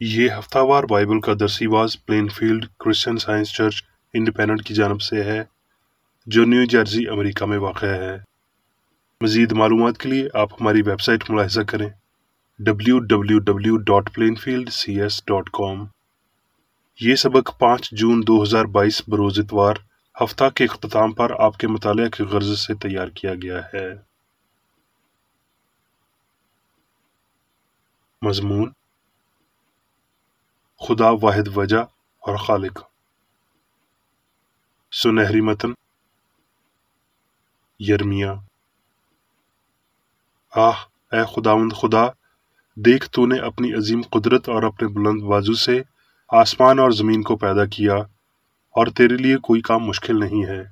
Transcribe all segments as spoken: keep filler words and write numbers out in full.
یہ ہفتہ وار بائبل کا درسی واز Plainfield Christian Science church independent کی جانب سے ہے جو نیو جرسی امریکہ میں واقع ہے۔ مزید معلومات کے لیے آپ ہماری ویب سائٹ ملاحظہ کریں W W W dot Plainfield C S dot com. یہ سبق پانچ جون دو ہزار بائیس بروز اتوار ہفتہ کے اختتام پر آپ کے مطالعہ کی غرض سے تیار کیا گیا ہے۔ مضمون: خدا واحد وجہ اور خالق۔ سنہری متن: یرمیا۔ آہ اے خداوند خدا، دیکھ تو نے اپنی عظیم قدرت اور اپنے بلند بازو سے آسمان اور زمین کو پیدا کیا، اور تیرے لیے کوئی کام مشکل نہیں ہے۔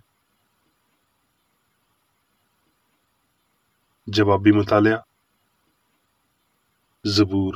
جوابی مطالعہ۔ زبور۔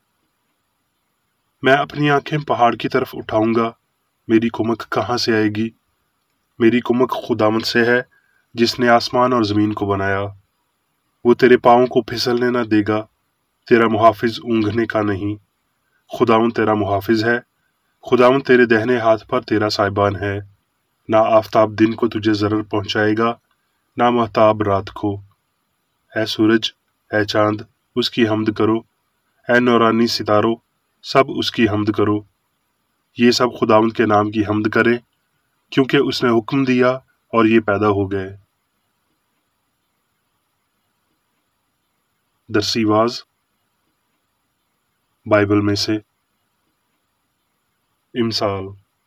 میں اپنی آنکھیں پہاڑ کی طرف اٹھاؤں گا، میری کمک کہاں سے آئے گی؟ میری کمک خداوند سے ہے جس نے آسمان اور زمین کو بنایا۔ وہ تیرے پاؤں کو پھسلنے نہ دے گا، تیرا محافظ اونگھنے کا نہیں۔ خداوند تیرا محافظ ہے، خداوند تیرے دہنے ہاتھ پر تیرا سائبان ہے۔ نہ آفتاب دن کو تجھے ضرر پہنچائے گا، نہ مہتاب رات کو۔ اے سورج، اے چاند، اس کی حمد کرو، اے نورانی ستاروں، سب اس کی حمد کرو۔ یہ سب خداوند کے نام کی حمد کریں، کیونکہ اس نے حکم دیا اور یہ پیدا ہو گئے۔ درسی واز بائبل میں سے۔ امثال: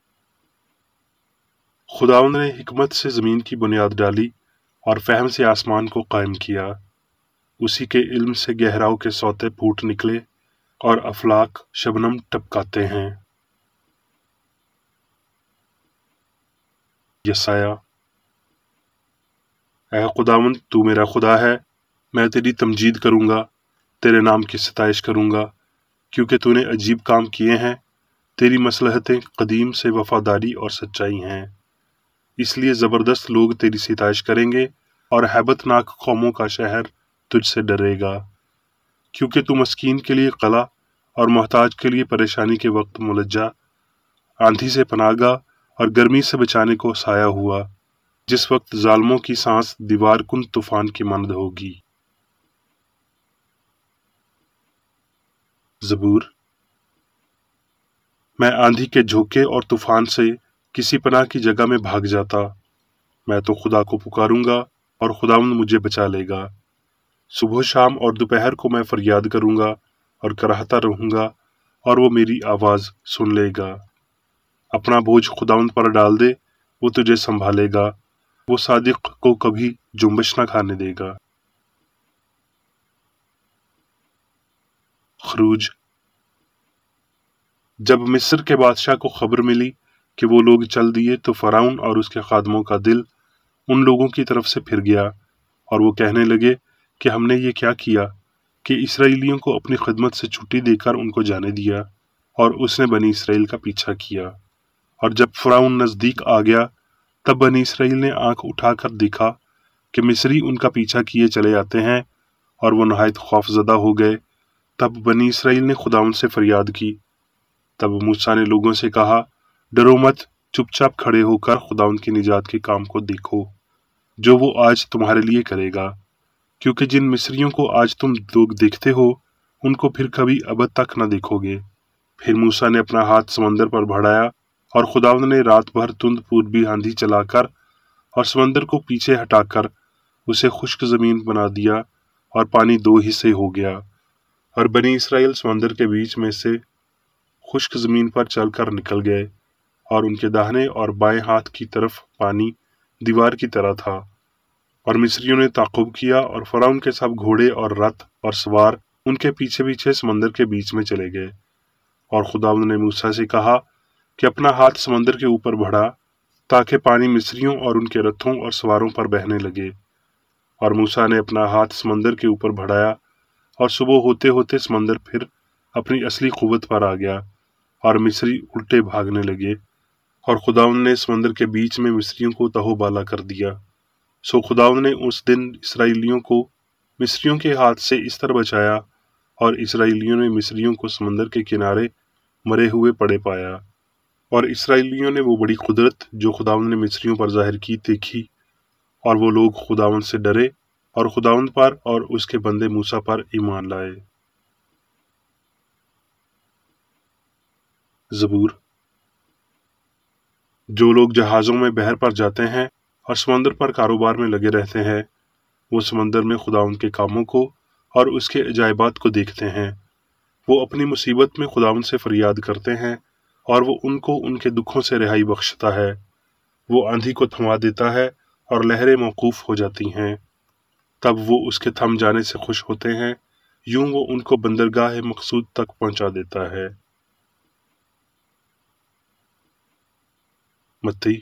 خداوند نے حکمت سے زمین کی بنیاد ڈالی اور فہم سے آسمان کو قائم کیا۔ اسی کے علم سے گہراؤں کے سوتے پھوٹ نکلے اور افلاک شبنم ٹپکاتے ہیں۔ یسایہ: اے خداوند تو میرا خدا ہے، میں تیری تمجید کروں گا، تیرے نام کی ستائش کروں گا، کیونکہ تو نے عجیب کام کیے ہیں، تیری مصلحتیں قدیم سے وفاداری اور سچائی ہیں۔ اس لیے زبردست لوگ تیری ستائش کریں گے اور ہیبت ناک قوموں کا شہر تجھ سے ڈرے گا، کیونکہ تو مسکین کے لیے قلعہ اور محتاج کے لیے پریشانی کے وقت ملجا، آندھی سے پناہ گاہ اور گرمی سے بچانے کو سایہ ہوا، جس وقت ظالموں کی سانس دیوار کن طوفان کی مانند ہوگی۔ زبور۔ میں آندھی کے جھونکے اور طوفان سے کسی پناہ کی جگہ میں بھاگ جاتا، میں تو خدا کو پکاروں گا اور خداوند مجھے بچا لے گا۔ صبح شام اور دوپہر کو میں فریاد کروں گا اور کراہتا رہوں گا، اور وہ میری آواز سن لے گا۔ اپنا بوجھ خداوند پر ڈال دے، وہ تجھے سنبھالے گا، وہ صادق کو کبھی جنبش نہ کھانے دے گا۔ خروج۔ جب مصر کے بادشاہ کو خبر ملی کہ وہ لوگ چل دیے تو فرعون اور اس کے خادموں کا دل ان لوگوں کی طرف سے پھر گیا، اور وہ کہنے لگے کہ ہم نے یہ کیا کیا کہ اسرائیلیوں کو اپنی خدمت سے چھٹی دے کر ان کو جانے دیا، اور اس نے بنی اسرائیل کا پیچھا کیا۔ اور جب فرعون نزدیک آ گیا تب بنی اسرائیل نے آنکھ اٹھا کر دیکھا کہ مصری ان کا پیچھا کیے چلے آتے ہیں، اور وہ نہایت خوف زدہ ہو گئے۔ تب بنی اسرائیل نے خداوند سے فریاد کی۔ تب موسیٰ نے لوگوں سے کہا، ڈرو مت، چپ چاپ کھڑے ہو کر خداوند کی نجات کے کام کو دیکھو جو وہ آج تمہارے لیے کرے گا، کیونکہ جن مصریوں کو آج تم لوگ دیکھتے ہو ان کو پھر کبھی ابد تک نہ دیکھو گے۔ پھر موسیٰ نے اپنا ہاتھ سمندر پر بڑھایا، اور خداوند نے رات بھر تند پوربی آندھی چلا کر اور سمندر کو پیچھے ہٹا کر اسے خشک زمین بنا دیا، اور پانی دو حصے ہو گیا، اور بنی اسرائیل سمندر کے بیچ میں سے خشک زمین پر چل کر نکل گئے، اور ان کے داہنے اور بائیں ہاتھ کی طرف پانی دیوار کی طرح تھا۔ اور مصریوں نے تعقب کیا، اور فرعون کے سب گھوڑے اور رتھ اور سوار ان کے پیچھے پیچھے سمندر کے بیچ میں چلے گئے۔ اور خداوند نے موسیٰ سے کہا کہ اپنا ہاتھ سمندر کے اوپر بڑھا، تاکہ پانی مصریوں اور ان کے رتھوں اور سواروں پر بہنے لگے۔ اور موسیٰ نے اپنا ہاتھ سمندر کے اوپر بڑھایا، اور صبح ہوتے ہوتے سمندر پھر اپنی اصلی قوت پر آ گیا، اور مصری الٹے بھاگنے لگے، اور خداوند نے سمندر کے بیچ میں مصریوں کو تہو بالا کر دیا۔ سو خداوند نے اس دن اسرائیلیوں کو مصریوں کے ہاتھ سے اس طرح بچایا، اور اسرائیلیوں نے مصریوں کو سمندر کے کنارے मरे हुए पड़े पाया। और इसराइलियों ने वो बड़ी कुदरत जो खुदावंद ने मिस्रियों पर जाहिर की देखी, और वो लोग खुदावंद से डरे और खुदावंद पर और उसके बंदे मूसा पर ईमान लाए। ज़बूर। जो लोग जहाज़ों में बहर पर जाते हैं और समंदर पर कारोबार में लगे रहते हैं, वो समंदर में खुदावंद के कामों को और उसके अजायबात को देखते हैं। वो अपनी मुसीबत में खुदावंद से फरियाद करते हैं और वो उनको उनके दुखों से रिहाई बख्शता है। वो आंधी को थमा देता है और लहरें मौकूफ हो जाती हैं। तब वो उसके थम जाने से खुश होते हैं। यूं वो उनको बंदरगाह मकसूद तक पहुंचा देता है। मत्ती।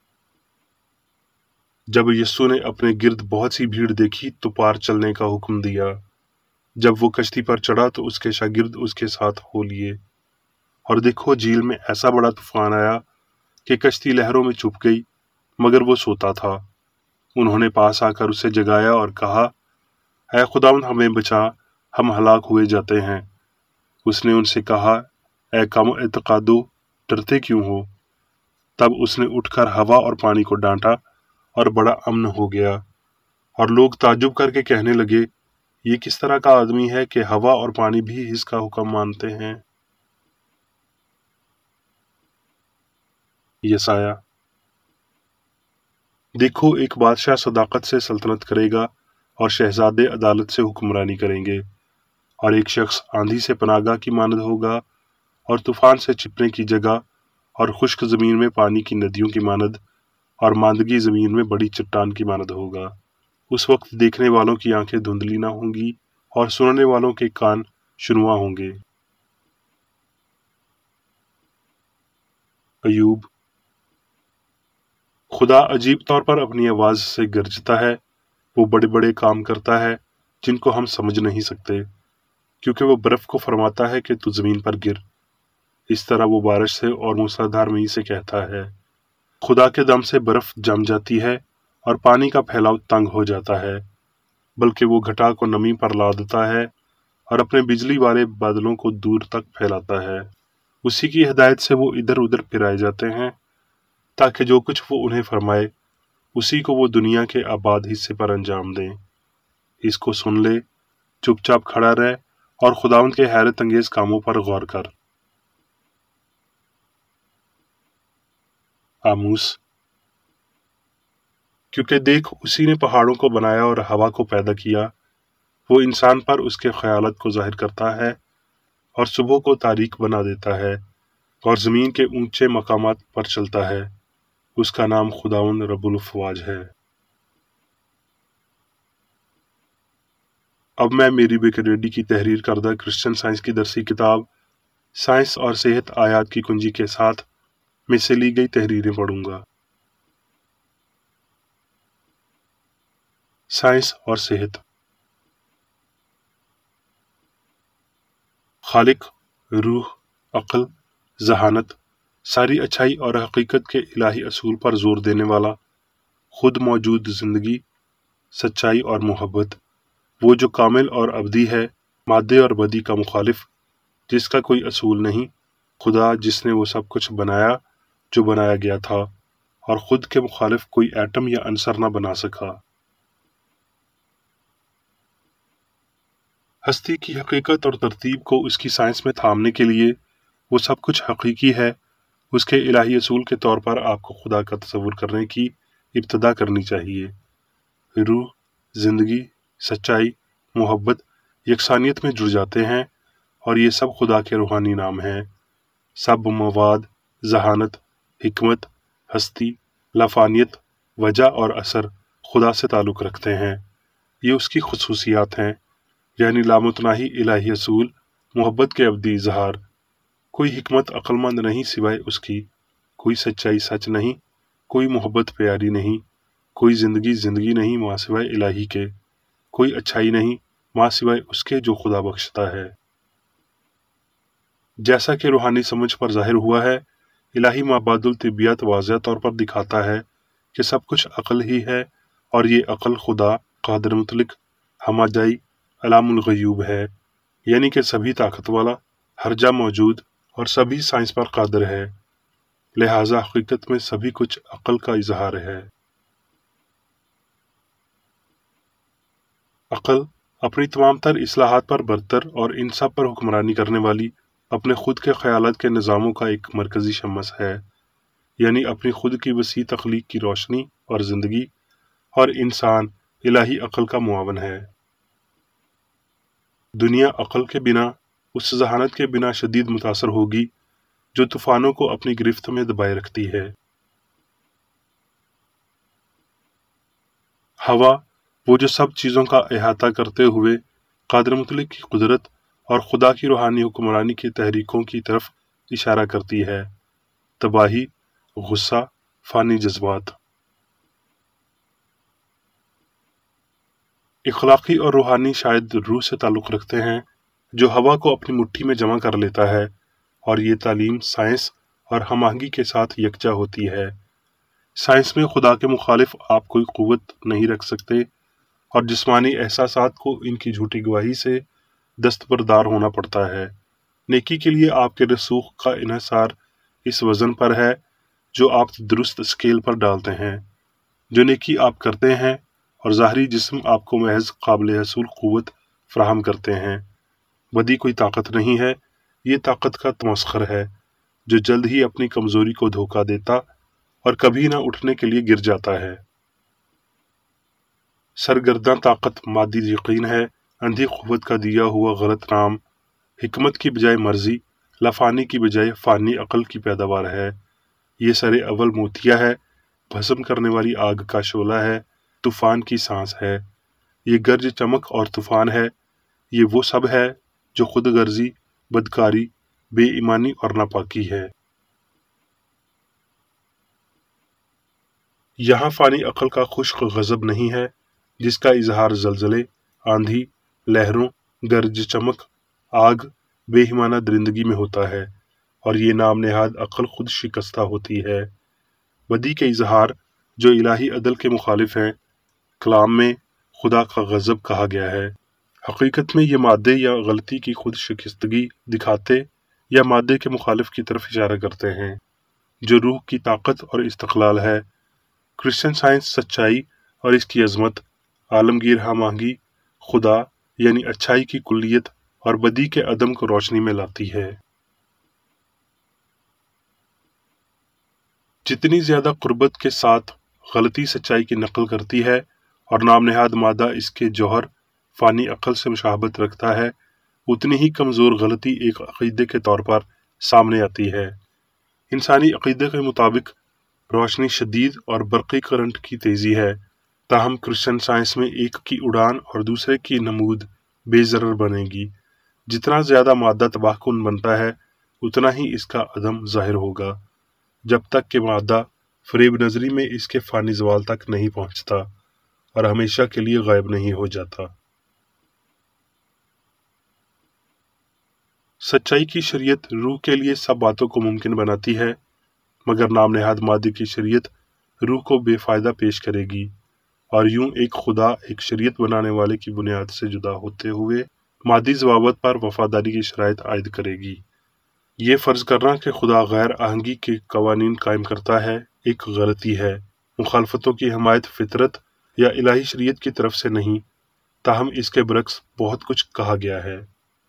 जब यीशु ने अपने गिर्द बहुत सी भीड़ देखी तो पार चलने का हुक्म दिया। जब वो कश्ती पर चढ़ा तो उसके शागिर्द उसके साथ हो लिए। और देखो, झील में ऐसा बड़ा तूफान आया कि कश्ती लहरों में चुप गई, मगर वो सोता था। उन्होंने पास आकर उसे जगाया और कहा, ऐ खुदावंद, हमें बचा, हम हलाक हुए जाते हैं। उसने उनसे कहा, ऐ कम एतकादो, डरते क्यों हो? तब उसने उठकर हवा और पानी को डांटा और बड़ा अमन हो गया। और लोग ताज्जुब करके कहने लगे, ये किस तरह का आदमी है कि हवा और पानी भी इसका हुक्म मानते हैं। यसाया। देखो, एक बादशाह सदाकत से सल्तनत करेगा और शहजादे अदालत से हुक्मरानी करेंगे। और एक शख्स आंधी से पनागा की मानद होगा और तूफान से छिपने की जगह और खुश्क जमीन में पानी की नदियों की मानद और मांदगी जमीन में बड़ी चट्टान की मानद होगा। उस वक्त देखने वालों की आंखें धुंधली ना होंगी और सुनने वालों के कान शुनुआ होंगे। अयूब। खुदा अजीब तौर पर अपनी आवाज से गरजता है। वो बड़े बड़े काम करता है जिनको हम समझ नहीं सकते, क्योंकि वो बर्फ को फरमाता है कि तू जमीन पर गिर। इस तरह वो बारिश से और मूसलाधार मींह से कहता है। खुदा के दम से बर्फ जम जाती है और पानी का फैलाव तंग हो जाता है, बल्कि वो घटा को नमी पर ला देता है और अपने बिजली वाले बादलों को दूर तक फैलाता है। उसी की हिदायत से वो इधर उधर फिराए जाते हैं, ताकि जो कुछ वो उन्हें फरमाए उसी को वो दुनिया के आबाद हिस्से पर अंजाम दें। इसको सुन ले, चुपचाप खड़ा रह और खुदावंद के हैरत अंगेज कामों पर गौर कर। आमूस। क्योंकि देख, उसी ने पहाड़ों को बनाया और हवा को पैदा किया। वो इंसान पर उसके ख्यालात को जाहिर करता है और सुबह को तारीक बना देता है और ज़मीन के ऊंचे मकामात पर चलता है। उसका नाम खुदावंद रब्बुल अफ़वाज है। अब मैं मेरी बेकरेडी की तहरीर करदा क्रिश्चियन साइंस की दरसी किताब साइंस और सेहत आयात की कुंजी के साथ में से ली गई तहरीरें पढ़ूंगा। साइंस और सेहत। खालिक, रूह, अक्ल, जहानत, सारी अच्छाई और हकीकत के इलाही असूल पर जोर देने वाला, खुद मौजूद जिंदगी, सच्चाई और मोहब्बत, वो जो कामिल और अबदी है, मादे और बदी का मुखालिफ, जिसका कोई असूल नहीं, खुदा जिसने वो सब कुछ बनाया जो बनाया गया था और खुद के मुखालिफ कोई एटम या अंसर न बना सका। हस्ती की हकीकत और तरतीब को उसकी साइंस में थामने के लिए वो सब कुछ हकीकी है, उसके इलाही असूल के तौर पर आपको खुदा का तसव्वुर करने की इब्तदा करनी चाहिए। रूह, जिंदगी, सच्चाई, मोहब्बत यकसानियत में जुड़ जाते हैं और ये सब खुदा के रूहानी नाम हैं। सब मवाद, जहानत, हिकमत, हस्ती, लाफानियत, वजह और असर खुदा से ताल्लुक़ रखते हैं। ये उसकी खुसूसियात हैं, यानी लामुतनाही इलाही असूल, मोहब्बत के अब्दी इजहार। कोई हिकमत अक्लमंद नहीं सिवाय उसकी, कोई सच्चाई सच नहीं, कोई मोहब्बत प्यारी नहीं, कोई जिंदगी जिंदगी नहीं माँ सिवाय इलाही के, कोई अच्छाई नहीं माँ सिवाय उसके जो खुदा बख्शता है। जैसा कि रूहानी समझ पर जाहिर हुआ है, इलाही माबादुल तिबियत वाज़ह तौर पर दिखाता है कि सब कुछ अक्ल ही है और ये अक्ल खुदा कादिर मुतलिक हमाजाई अलामुल गयूब है, यानी कि सभी ताकत वाला, हर जा मौजूद اور سبھی سائنس پر قادر ہے، لہٰذا حقیقت میں سبھی کچھ عقل کا اظہار ہے۔ عقل اپنی تمام تر اصلاحات پر برتر اور ان سب پر حکمرانی کرنے والی اپنے خود کے خیالات کے نظاموں کا ایک مرکزی شمس ہے، یعنی اپنی خود کی وسیع تخلیق کی روشنی اور زندگی، اور انسان الہی عقل کا معاون ہے۔ دنیا عقل کے بنا، اس ذہانت کے بنا شدید متاثر ہوگی جو طوفانوں کو اپنی گرفت میں دبائے رکھتی ہے۔ ہوا، وہ جو سب چیزوں کا احاطہ کرتے ہوئے قادر مطلق کی قدرت اور خدا کی روحانی حکمرانی کی تحریکوں کی طرف اشارہ کرتی ہے۔ تباہی، غصہ، فانی جذبات۔ اخلاقی اور روحانی شاید روح سے تعلق رکھتے ہیں جو ہوا کو اپنی مٹھی میں جمع کر لیتا ہے، اور یہ تعلیم سائنس اور ہم آہنگی کے ساتھ یکجا ہوتی ہے۔ سائنس میں خدا کے مخالف آپ کوئی قوت نہیں رکھ سکتے، اور جسمانی احساسات کو ان کی جھوٹی گواہی سے دستبردار ہونا پڑتا ہے۔ نیکی کے لیے آپ کے رسوخ کا انحصار اس وزن پر ہے جو آپ درست اسکیل پر ڈالتے ہیں۔ جو نیکی آپ کرتے ہیں اور ظاہری جسم آپ کو محض قابل حصول قوت فراہم کرتے ہیں۔ بدی کوئی طاقت نہیں ہے، یہ طاقت کا تمسخر ہے جو جلد ہی اپنی کمزوری کو دھوکہ دیتا اور کبھی نہ اٹھنے کے لیے گر جاتا ہے۔ سرگرداں طاقت مادی یقین ہے، اندھی قوت کا دیا ہوا غلط نام، حکمت کی بجائے مرضی، لافانی کی بجائے فانی عقل کی پیداوار ہے۔ یہ سر اول موتیا ہے، بھسم کرنے والی آگ کا شعلہ ہے، طوفان کی سانس ہے۔ یہ گرج چمک اور طوفان ہے، یہ وہ سب ہے جو خود غرضی، بدکاری، بے ایمانی اور ناپاکی ہے۔ یہاں فانی عقل کا خشک غضب نہیں ہے جس کا اظہار زلزلے، آندھی، لہروں، گرج چمک، آگ، بے ایمانہ درندگی میں ہوتا ہے، اور یہ نام نہاد عقل خود شکستہ ہوتی ہے۔ بدی کے اظہار جو الہی عدل کے مخالف ہیں، کلام میں خدا کا غضب کہا گیا ہے۔ حقیقت میں یہ مادے یا غلطی کی خود شکستگی دکھاتے یا مادے کے مخالف کی طرف اشارہ کرتے ہیں جو روح کی طاقت اور استقلال ہے۔ کرسچن سائنس سچائی اور اس کی عظمت، عالمگیر ہم آہنگی، خدا یعنی اچھائی کی کلیت اور بدی کے عدم کو روشنی میں لاتی ہے۔ جتنی زیادہ قربت کے ساتھ غلطی سچائی کی نقل کرتی ہے اور نام نہاد مادہ اس کے جوہر فانی عقل سے مشابہت رکھتا ہے، اتنی ہی کمزور غلطی ایک عقیدے کے طور پر سامنے آتی ہے۔ انسانی عقیدے کے مطابق روشنی شدید اور برقی کرنٹ کی تیزی ہے، تاہم کرسچن سائنس میں ایک کی اڑان اور دوسرے کی نمود بے ضرر بنے گی۔ جتنا زیادہ مادہ تباہ کن بنتا ہے اتنا ہی اس کا عدم ظاہر ہوگا، جب تک کہ مادہ فریب نظری میں اس کے فانی زوال تک نہیں پہنچتا اور ہمیشہ کے لیے غائب نہیں ہو جاتا۔ سچائی کی شریعت روح کے لیے سب باتوں کو ممکن بناتی ہے، مگر نام نہاد مادے کی شریعت روح کو بے فائدہ پیش کرے گی، اور یوں ایک خدا ایک شریعت بنانے والے کی بنیاد سے جدا ہوتے ہوئے مادی ضوابط پر وفاداری کی شرائط عائد کرے گی۔ یہ فرض کرنا کہ خدا غیر آہنگی کے قوانین قائم کرتا ہے ایک غلطی ہے۔ مخالفتوں کی حمایت فطرت یا الہی شریعت کی طرف سے نہیں، تاہم اس کے برعکس بہت کچھ کہا گیا ہے۔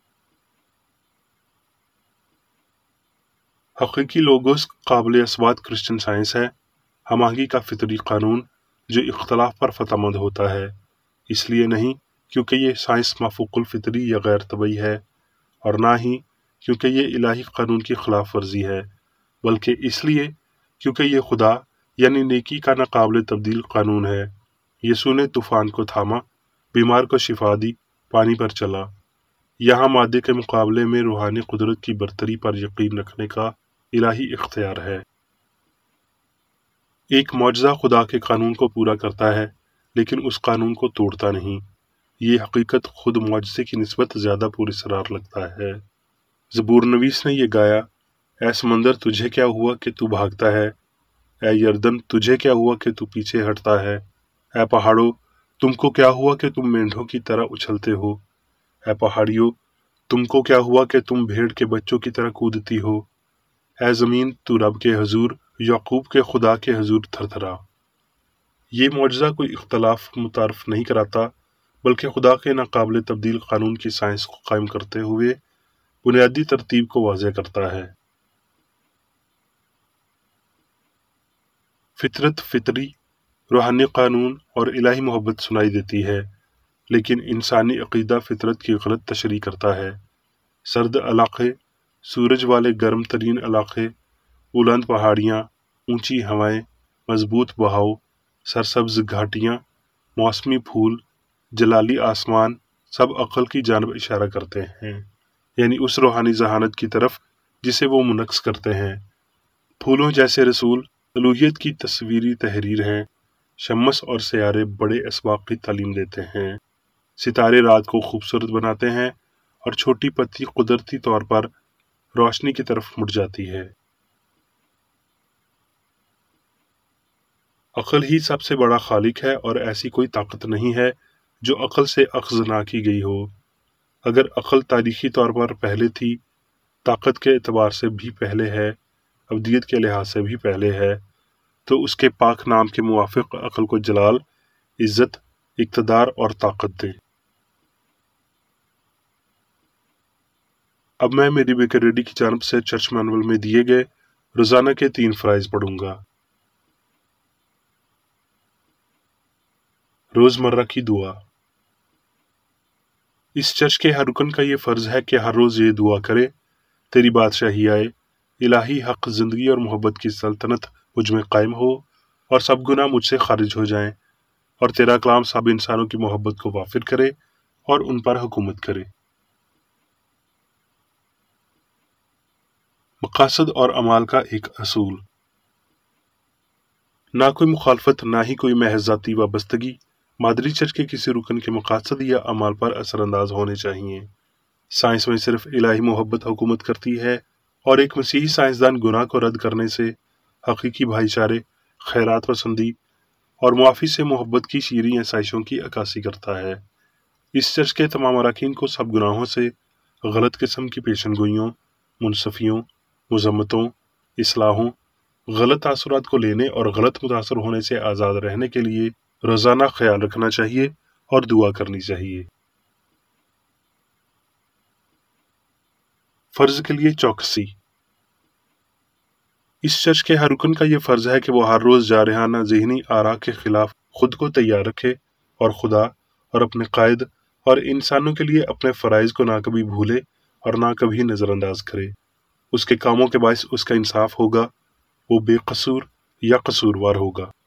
حقیقی لوگوس قابل اثبات کرسچن سائنس ہے، ہم آہنگی کا فطری قانون جو اختلاف پر فتح مند ہوتا ہے، اس لیے نہیں کیونکہ یہ سائنس مافوق الفطری یا غیر طبعی ہے، اور نہ ہی کیونکہ یہ الہی قانون کی خلاف ورزی ہے، بلکہ اس لیے کیونکہ یہ خدا یعنی نیکی کا ناقابل تبدیل قانون ہے۔ یسوع نے طوفان کو تھاما، بیمار کو شفا دی، پانی پر چلا۔ یہاں مادے کے مقابلے میں روحانی قدرت کی برتری پر یقین رکھنے کا الہی اختیار ہے۔ ایک معجزہ خدا کے قانون کو پورا کرتا ہے لیکن اس قانون کو توڑتا نہیں۔ یہ حقیقت خود معجزے کی نسبت زیادہ پراسرار لگتا ہے۔ زبور نویس نے یہ گایا: اے سمندر تجھے کیا ہوا کہ تو بھاگتا ہے، اے یردن تجھے کیا ہوا کہ تو پیچھے ہٹتا ہے، اے پہاڑوں تم کو کیا ہوا کہ تم مینڈھوں کی طرح اچھلتے ہو، اے پہاڑیوں تم کو کیا ہوا کہ تم بھیڑ کے بچوں کی طرح کودتی ہو؟ اے زمین تو رب کے حضور، یعقوب کے خدا کے حضور تھر تھرا۔ یہ معجزہ کوئی اختلاف متعارف نہیں کراتا، بلکہ خدا کے ناقابل تبدیل قانون کی سائنس کو قائم کرتے ہوئے بنیادی ترتیب کو واضح کرتا ہے۔ فطرت، فطری، روحانی قانون اور الہی محبت سنائی دیتی ہے، لیکن انسانی عقیدہ فطرت کی غلط تشریح کرتا ہے۔ سرد علاقے، سورج والے گرم ترین علاقے، بلند پہاڑیاں، اونچی ہوائیں، مضبوط بہاؤ، سرسبز گھاٹیاں، موسمی پھول، جلالی آسمان، سب عقل کی جانب اشارہ کرتے ہیں، یعنی اس روحانی ذہانت کی طرف جسے وہ منعکس کرتے ہیں۔ پھولوں جیسے رسول الوہیت کی تصویری تحریر ہیں۔ شمس اور سیارے بڑے اسباق کی تعلیم دیتے ہیں۔ ستارے رات کو خوبصورت بناتے ہیں اور چھوٹی پتی قدرتی طور پر روشنی کی طرف مڑ جاتی ہے۔ عقل ہی سب سے بڑا خالق ہے اور ایسی کوئی طاقت نہیں ہے جو عقل سے اخذ نہ کی گئی ہو۔ اگر عقل تاریخی طور پر پہلے تھی، طاقت کے اعتبار سے بھی پہلے ہے، ابدیت کے لحاظ سے بھی پہلے ہے، تو اس کے پاک نام کے موافق عقل کو جلال، عزت، اقتدار اور طاقت دے۔ اب میں میری بیکر ریڈی کی جانب سے چرچ مینول میں دیے گئے روزانہ کے تین فرائض پڑھوں گا۔ روزمرہ کی دعا۔ اس چرچ کے ہر رکن کا یہ فرض ہے کہ ہر روز یہ دعا کرے: تیری بادشاہی آئے، الہی حق زندگی اور محبت کی سلطنت مجھ میں قائم ہو اور سب گناہ مجھ سے خارج ہو جائیں، اور تیرا کلام سب انسانوں کی محبت کو وافر کرے اور ان پر حکومت کرے۔ مقاصد اور اعمال کا ایک اصول۔ نہ کوئی مخالفت، نہ ہی کوئی محض ذاتی وابستگی مادری چرچ کے کسی رکن کے مقاصد یا اعمال پر اثر انداز ہونے چاہیے۔ سائنس میں صرف الہی محبت حکومت کرتی ہے، اور ایک مسیحی سائنسدان گناہ کو رد کرنے سے حقیقی بھائی چارے، خیرات پسندی اور معافی سے محبت کی شیریں آسائشوں کی عکاسی کرتا ہے۔ اس چرچ کے تمام اراکین کو سب گناہوں سے، غلط قسم کی پیشن گوئیوں، منصفیوں، مذمتوں، اصلاحوں، غلط تاثرات کو لینے اور غلط متاثر ہونے سے آزاد رہنے کے لیے روزانہ خیال رکھنا چاہیے اور دعا کرنی چاہیے۔ فرض کے لیے چوکسی۔ اس چرچ کے ہر رکن کا یہ فرض ہے کہ وہ ہر روز جارحانہ ذہنی آراء کے خلاف خود کو تیار رکھے اور خدا اور اپنے قائد اور انسانوں کے لیے اپنے فرائض کو نہ کبھی بھولے اور نہ کبھی نظر انداز کرے۔ اس کے کاموں کے باعث اس کا انصاف ہوگا، وہ بے قصور یا قصوروار ہوگا۔